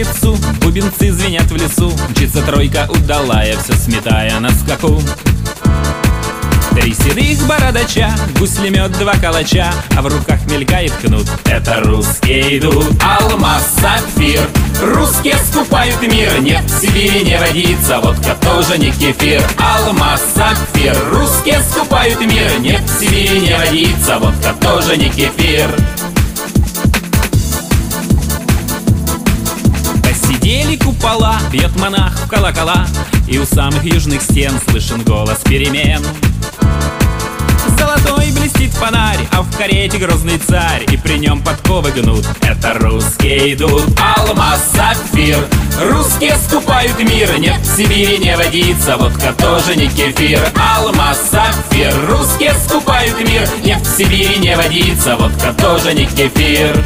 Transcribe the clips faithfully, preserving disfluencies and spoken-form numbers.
лицу, бубенцы звенят в лесу, мчится тройка удалая, все сметая на скаку. Три седых бородача, гуслемет, два калача, а в руках мелькает кнут. Это русские идут. Алмаз, сапфир, русские скупают мир. Нет, в Сибири не водится, водка тоже не кефир. Алмаз, сапфир, русские скупают мир. Нет, в Сибири не водится, водка тоже не кефир. Посидели купола, бьет монах в колокола, и у самых южных стен слышен голос перемен. Золотой блестит фонарь, а в карете грозный царь, и при нем подковы гнут. Это русские идут. Алмаз, сапфир, русские скупают мир. Нет, в Сибири не водится, водка тоже не кефир. Алмаз, сапфир, русские скупают мир. Нет, в Сибири не водится, водка тоже не кефир.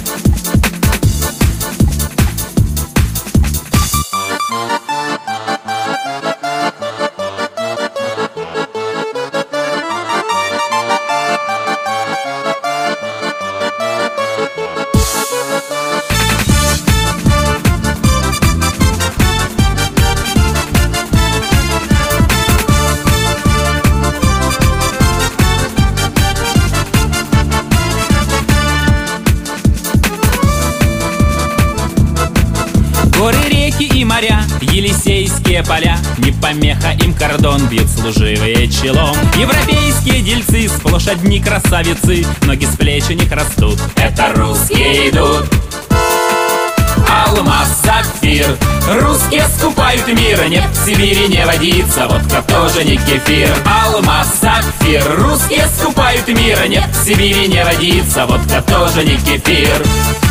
Горы, реки и моря, Елисейские поля, не помеха им кордон, бьют служивые челом. Европейские дельцы, сплошь одни красавицы, ноги с плеч у них растут. Это русские идут. Алмаз, сапфир, русские скупают мир. Нет, в Сибири не водится, водка тоже не кефир. Алмаз, сапфир, русские скупают мир. Нет, в Сибири не водится, водка тоже не кефир.